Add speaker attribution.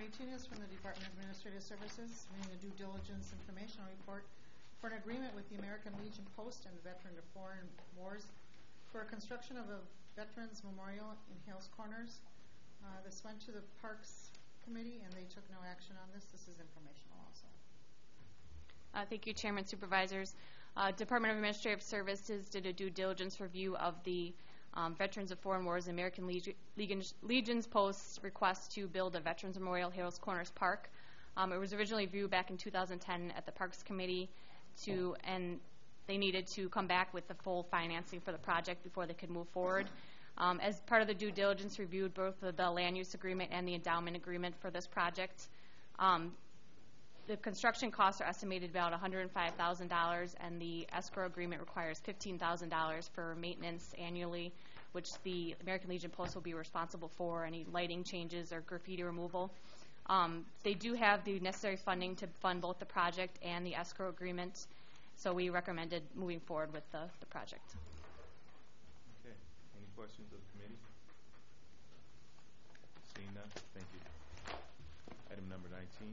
Speaker 1: 18 is from the Department of Administrative Services, reading a due diligence informational report for an agreement with the American Legion Post and the Veteran of Foreign Wars for a construction of a Veterans Memorial in Hales Corners. This went to the Parks Committee, and they took no action on this. This is informational also.
Speaker 2: Thank you, Chairman, Supervisors. Department of Administrative Services did a due diligence review of the Veterans of Foreign Wars American Legion's Post's request to build a Veterans Memorial Hales Corners Park. It was originally viewed back in 2010 at the Parks Committee, and they needed to come back with the full financing for the project before they could move forward. As part of the due diligence, reviewed both the land use agreement and the endowment agreement for this project. The construction costs are estimated about $105,000, and the escrow agreement requires $15,000 for maintenance annually, which the American Legion Post will be responsible for, any lighting changes or graffiti removal. They do have the necessary funding to fund both the project and the escrow agreement, so we recommended moving forward with the project.
Speaker 3: Okay. Any questions of the committee? Seeing none, thank you. Item number 19.